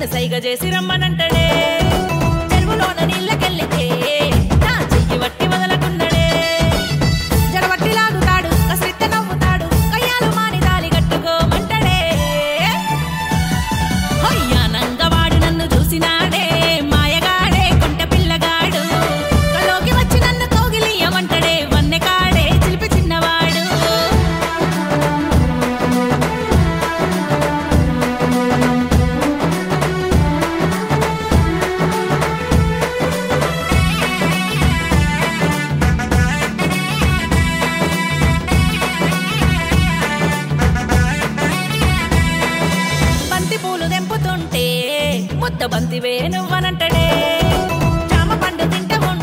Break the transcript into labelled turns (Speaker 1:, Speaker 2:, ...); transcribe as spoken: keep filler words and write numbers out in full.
Speaker 1: నన్ను సైగ చేసి రమ్మనంటడే చెరువులోన నీళ్ళకెళ్ళితే నా చెయ్యి వట్టి వదలకున్నడే జడవట్టి లాగుతాడు కసిరిత్త నవ్వుతాడు కయ్యాలు మాని దాలి కట్టుకోమంటడే హొయ్యానంగవాడు నన్ను చూసినాడే మాయగాడే కొంట పిల్లగాడు కలోకి వచ్చి నన్ను కౌగిలియమంటడే వన్నె కాడే చిలిపి చిన్నవాడు బంతి పూలు తెంపుతుంటే ముద్ద బంతివే నువ్వనంటడే జామ పండు తింటే